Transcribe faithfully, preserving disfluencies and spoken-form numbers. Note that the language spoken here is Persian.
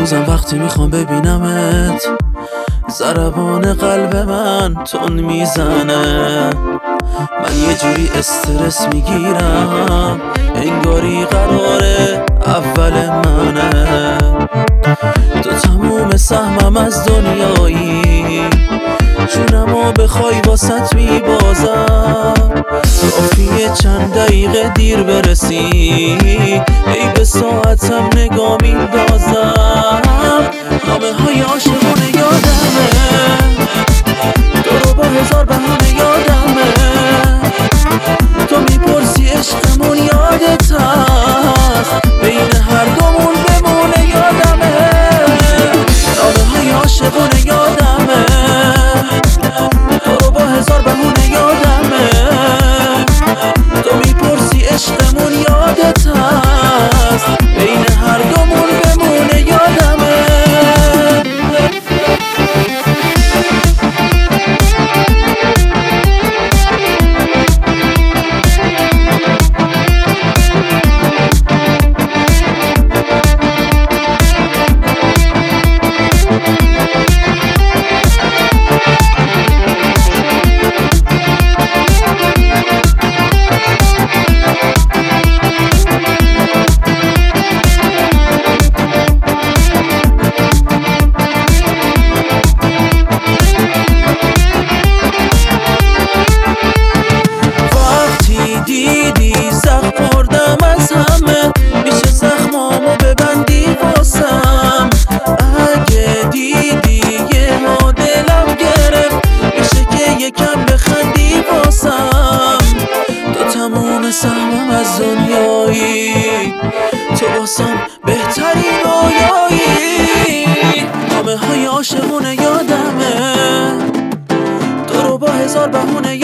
میسوزم وقتی میخوام ببینمت، ضربان قلب من تون میزنه، من یه جوری استرس میگیرم انگاری قراره اول منه. تو تموم سهمم از دنیایی، جونمو بخوای واسط میبازم، کافیه چند دقیقه دیر برسی ای به ساعتم نگاه میندازم. نامه های عاشقونه یادمه، تو رو با هزار بهونه یادمه، تو میپرسی عشقمون یادت هست، بین هر دومون بمونه یادمه. نامه های عاشقونه یادمه، تو رو با هزار بهونه یادمه، تو میپرسی عشقمون یادت هست، بین هر دومون بمونه یادمه. دیدی زخم خوردم از همه، میشه زخمامو ببندی واسم. اگه دیدی یه ها دلم گرفت، میشه که یکم بخندی واسم. تو تموم سهمم از دنیایی، تو واسم بهترین رویایی. نامه های عاشقونه یادمه، تو رو با هزار بهونه